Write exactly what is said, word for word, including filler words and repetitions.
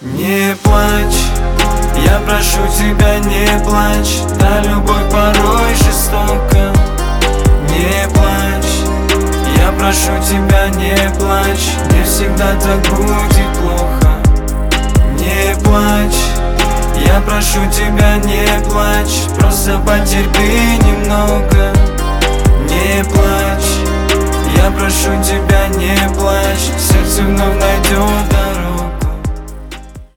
Не плачь, я прошу тебя, не плачь. Да, любовь порой жестока. Не плачь, я прошу тебя, не плачь. Не всегда так будет плохо. Не плачь, я прошу тебя, не плачь. Просто потерпи немного.